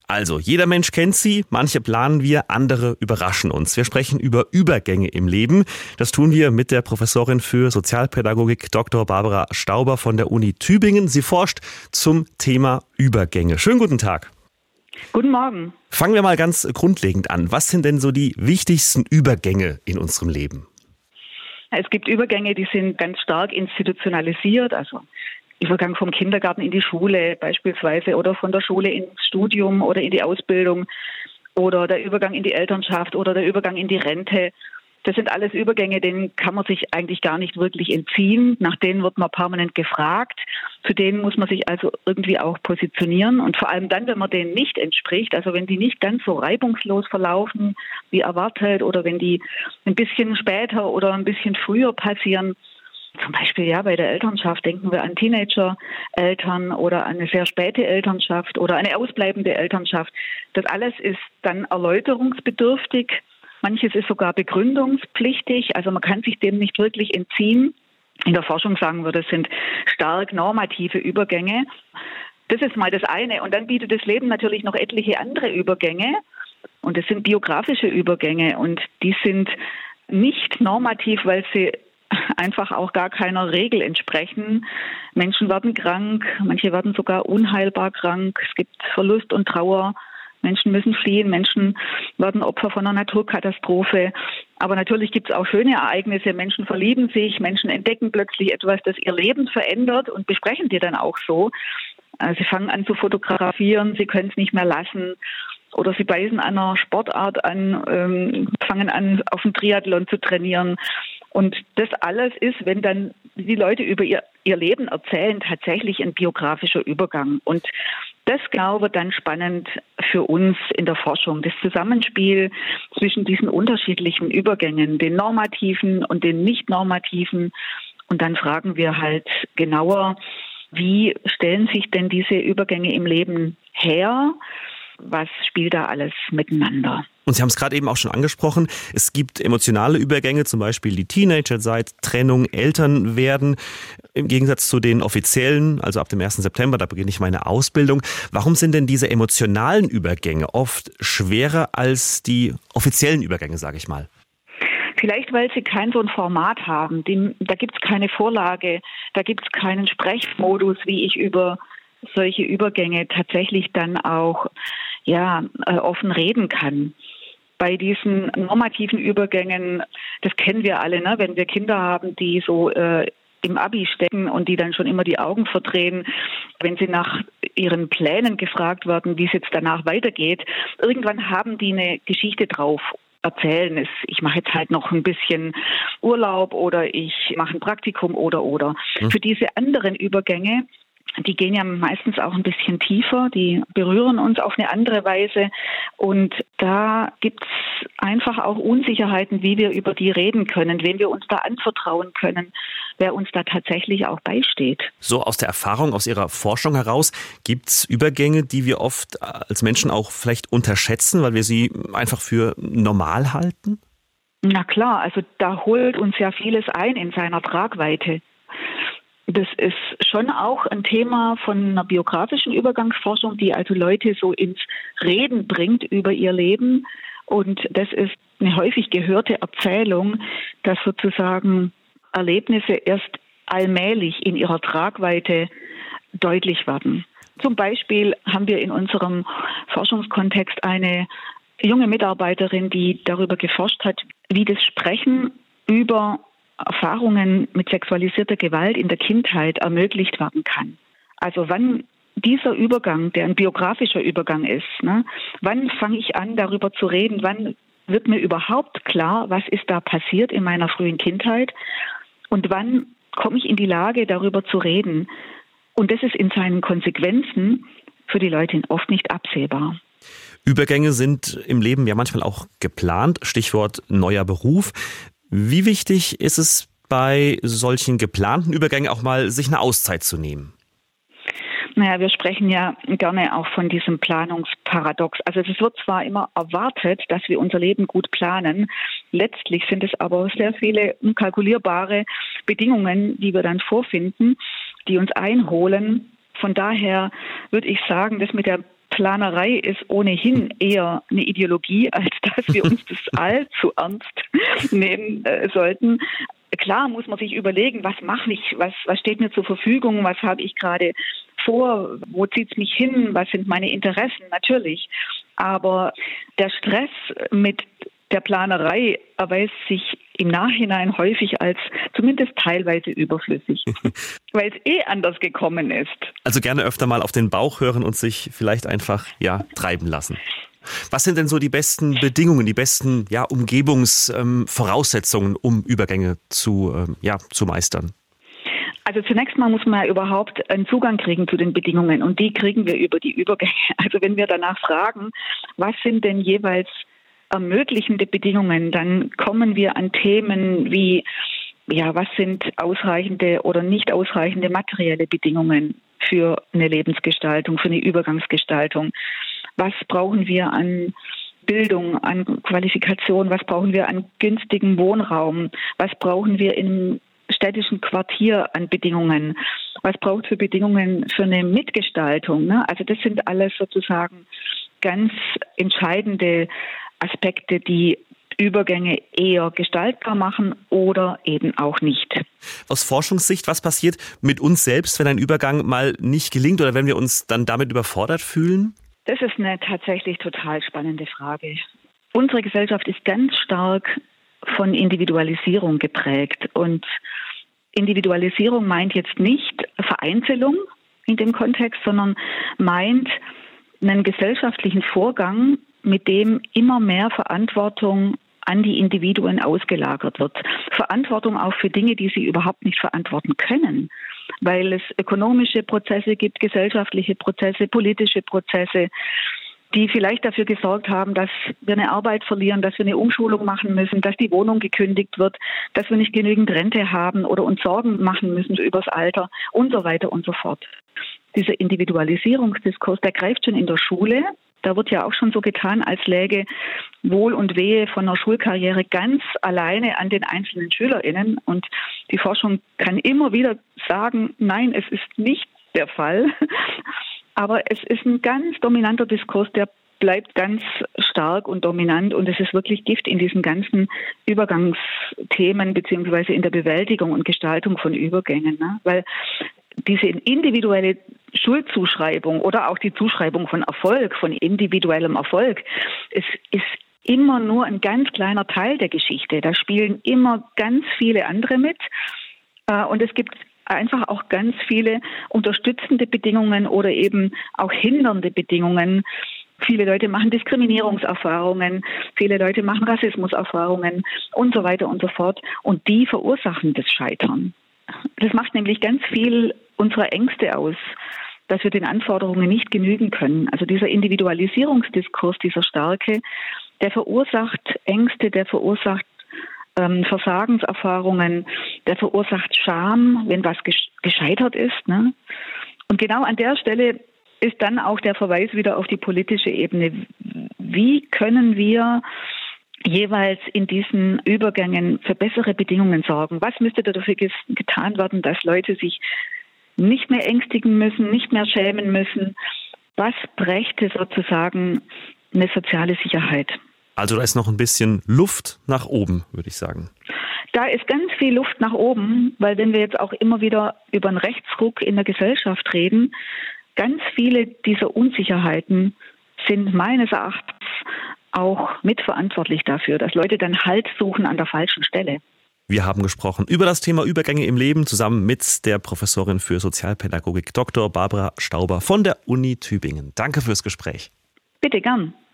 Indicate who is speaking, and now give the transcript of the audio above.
Speaker 1: Also, jeder Mensch kennt sie, manche planen wir, andere überraschen uns. Wir sprechen über Übergänge im Leben. Das tun wir mit der Professorin für Sozialpädagogik Dr. Barbara Stauber von der Uni Tübingen. Sie forscht zum Thema Übergänge. Schönen guten Tag.
Speaker 2: Guten Morgen.
Speaker 1: Fangen wir mal ganz grundlegend an. Was sind denn so die wichtigsten Übergänge in unserem Leben?
Speaker 2: Es gibt Übergänge, die sind ganz stark institutionalisiert, also Übergang vom Kindergarten in die Schule beispielsweise oder von der Schule ins Studium oder in die Ausbildung oder der Übergang in die Elternschaft oder der Übergang in die Rente. Das sind alles Übergänge, denen kann man sich eigentlich gar nicht wirklich entziehen. Nach denen wird man permanent gefragt. Zu denen muss man sich also irgendwie auch positionieren. Und vor allem dann, wenn man denen nicht entspricht, also wenn die nicht ganz so reibungslos verlaufen wie erwartet oder wenn die ein bisschen später oder ein bisschen früher passieren, zum Beispiel ja bei der Elternschaft denken wir an Teenager-Eltern oder an eine sehr späte Elternschaft oder eine ausbleibende Elternschaft. Das alles ist dann erläuterungsbedürftig. Manches ist sogar begründungspflichtig. Also man kann sich dem nicht wirklich entziehen. In der Forschung sagen wir, das sind stark normative Übergänge. Das ist mal das eine. Und dann bietet das Leben natürlich noch etliche andere Übergänge. Und das sind biografische Übergänge. Und die sind nicht normativ, weil sie einfach auch gar keiner Regel entsprechen. Menschen werden krank, manche werden sogar unheilbar krank. Es gibt Verlust und Trauer. Menschen müssen fliehen, Menschen werden Opfer von einer Naturkatastrophe. Aber natürlich gibt es auch schöne Ereignisse. Menschen verlieben sich, Menschen entdecken plötzlich etwas, das ihr Leben verändert und besprechen die dann auch so. Sie fangen an zu fotografieren, sie können es nicht mehr lassen. Oder sie beißen an einer Sportart an, fangen an, auf dem Triathlon zu trainieren. Und das alles ist, wenn dann die Leute über ihr Leben erzählen, tatsächlich ein biografischer Übergang. Und das, glaube ich, dann spannend für uns in der Forschung. Das Zusammenspiel zwischen diesen unterschiedlichen Übergängen, den normativen und den nicht normativen. Und dann fragen wir halt genauer, wie stellen sich denn diese Übergänge im Leben her? Was spielt da alles miteinander?
Speaker 1: Und Sie haben es gerade eben auch schon angesprochen, es gibt emotionale Übergänge, zum Beispiel die Teenagerzeit, Trennung, Eltern werden, im Gegensatz zu den offiziellen, also ab dem 1. September, da beginne ich meine Ausbildung. Warum sind denn diese emotionalen Übergänge oft schwerer als die offiziellen Übergänge, sage ich mal?
Speaker 2: Vielleicht, weil sie kein so ein Format haben. Da gibt es keine Vorlage, da gibt es keinen Sprechmodus, wie ich über solche Übergänge tatsächlich dann auch offen reden kann. Bei diesen normativen Übergängen, das kennen wir alle, ne? Wenn wir Kinder haben, die so im Abi stecken und die dann schon immer die Augen verdrehen, wenn sie nach ihren Plänen gefragt werden, wie es jetzt danach weitergeht, irgendwann haben die eine Geschichte drauf. Erzählen. Ich mache jetzt halt noch ein bisschen Urlaub oder ich mache ein Praktikum oder. Für diese anderen Übergänge, die gehen ja meistens auch ein bisschen tiefer, die berühren uns auf eine andere Weise und da gibt es einfach auch Unsicherheiten, wie wir über die reden können, wem wir uns da anvertrauen können, wer uns da tatsächlich auch beisteht.
Speaker 1: So aus der Erfahrung, aus Ihrer Forschung heraus, gibt es Übergänge, die wir oft als Menschen auch vielleicht unterschätzen, weil wir sie einfach für normal halten?
Speaker 2: Na klar, also da holt uns ja vieles ein in seiner Tragweite. Das ist schon auch ein Thema von einer biografischen Übergangsforschung, die also Leute so ins Reden bringt über ihr Leben. Und das ist eine häufig gehörte Erzählung, dass sozusagen Erlebnisse erst allmählich in ihrer Tragweite deutlich werden. Zum Beispiel haben wir in unserem Forschungskontext eine junge Mitarbeiterin, die darüber geforscht hat, wie das Sprechen über Erfahrungen mit sexualisierter Gewalt in der Kindheit ermöglicht werden kann. Also wann dieser Übergang, der ein biografischer Übergang ist, wann fange ich an, darüber zu reden, wann wird mir überhaupt klar, was ist da passiert in meiner frühen Kindheit und wann komme ich in die Lage, darüber zu reden. Und das ist in seinen Konsequenzen für die Leute oft nicht absehbar.
Speaker 1: Übergänge sind im Leben ja manchmal auch geplant, Stichwort neuer Beruf. Wie wichtig ist es bei solchen geplanten Übergängen auch mal, sich eine Auszeit zu nehmen?
Speaker 2: Naja, wir sprechen ja gerne auch von diesem Planungsparadox. Also es wird zwar immer erwartet, dass wir unser Leben gut planen, letztlich sind es aber sehr viele unkalkulierbare Bedingungen, die wir dann vorfinden, die uns einholen. Von daher würde ich sagen, das mit der Planerei ist ohnehin eher eine Ideologie, als dass wir uns das allzu ernst nehmen sollten. Klar muss man sich überlegen, was mache ich, was steht mir zur Verfügung, was habe ich gerade vor, wo zieht es mich hin, was sind meine Interessen, natürlich. Aber der Stress mit der Planerei erweist sich im Nachhinein häufig als zumindest teilweise überflüssig, weil es anders gekommen ist.
Speaker 1: Also gerne öfter mal auf den Bauch hören und sich vielleicht einfach treiben lassen. Was sind denn so die besten Bedingungen, die besten Umgebungsvoraussetzungen, um Übergänge zu meistern?
Speaker 2: Also zunächst mal muss man ja überhaupt einen Zugang kriegen zu den Bedingungen und die kriegen wir über die Übergänge. Also wenn wir danach fragen, was sind denn jeweils ermöglichende Bedingungen, dann kommen wir an Themen wie, was sind ausreichende oder nicht ausreichende materielle Bedingungen für eine Lebensgestaltung, für eine Übergangsgestaltung. Was brauchen wir an Bildung, an Qualifikation? Was brauchen wir an günstigem Wohnraum? Was brauchen wir im städtischen Quartier an Bedingungen? Was braucht es für Bedingungen für eine Mitgestaltung? Ne? Also das sind alles sozusagen ganz entscheidende Aspekte, die Übergänge eher gestaltbar machen oder eben auch nicht.
Speaker 1: Aus Forschungssicht, was passiert mit uns selbst, wenn ein Übergang mal nicht gelingt oder wenn wir uns dann damit überfordert fühlen?
Speaker 2: Das ist eine tatsächlich total spannende Frage. Unsere Gesellschaft ist ganz stark von Individualisierung geprägt. Und Individualisierung meint jetzt nicht Vereinzelung in dem Kontext, sondern meint einen gesellschaftlichen Vorgang, mit dem immer mehr Verantwortung an die Individuen ausgelagert wird. Verantwortung auch für Dinge, die sie überhaupt nicht verantworten können, weil es ökonomische Prozesse gibt, gesellschaftliche Prozesse, politische Prozesse, die vielleicht dafür gesorgt haben, dass wir eine Arbeit verlieren, dass wir eine Umschulung machen müssen, dass die Wohnung gekündigt wird, dass wir nicht genügend Rente haben oder uns Sorgen machen müssen übers Alter und so weiter und so fort. Dieser Individualisierungsdiskurs, der greift schon in der Schule. Da wird ja auch schon so getan, als läge Wohl und Wehe von einer Schulkarriere ganz alleine an den einzelnen SchülerInnen. Und die Forschung kann immer wieder sagen, nein, es ist nicht der Fall. Aber es ist ein ganz dominanter Diskurs, der bleibt ganz stark und dominant. Und es ist wirklich Gift in diesen ganzen Übergangsthemen beziehungsweise in der Bewältigung und Gestaltung von Übergängen. Ne? Weil diese individuelle Schuldzuschreibung oder auch die Zuschreibung von Erfolg, von individuellem Erfolg, es ist immer nur ein ganz kleiner Teil der Geschichte. Da spielen immer ganz viele andere mit. Und es gibt einfach auch ganz viele unterstützende Bedingungen oder eben auch hindernde Bedingungen. Viele Leute machen Diskriminierungserfahrungen, viele Leute machen Rassismuserfahrungen und so weiter und so fort. Und die verursachen das Scheitern. Das macht nämlich ganz viel unserer Ängste aus, dass wir den Anforderungen nicht genügen können. Also dieser Individualisierungsdiskurs, dieser starke, der verursacht Ängste, der verursacht Versagenserfahrungen, der verursacht Scham, wenn was gescheitert ist. Ne? Und genau an der Stelle ist dann auch der Verweis wieder auf die politische Ebene. Wie können wir jeweils in diesen Übergängen für bessere Bedingungen sorgen? Was müsste dafür getan werden, dass Leute sich nicht mehr ängstigen müssen, nicht mehr schämen müssen? Was brächte sozusagen eine soziale Sicherheit?
Speaker 1: Also da ist noch ein bisschen Luft nach oben, würde ich sagen.
Speaker 2: Da ist ganz viel Luft nach oben, weil wenn wir jetzt auch immer wieder über einen Rechtsruck in der Gesellschaft reden, ganz viele dieser Unsicherheiten sind meines Erachtens auch mitverantwortlich dafür, dass Leute dann Halt suchen an der falschen Stelle.
Speaker 1: Wir haben gesprochen über das Thema Übergänge im Leben zusammen mit der Professorin für Sozialpädagogik Dr. Barbara Stauber von der Uni Tübingen. Danke fürs Gespräch.
Speaker 2: Bitte gern.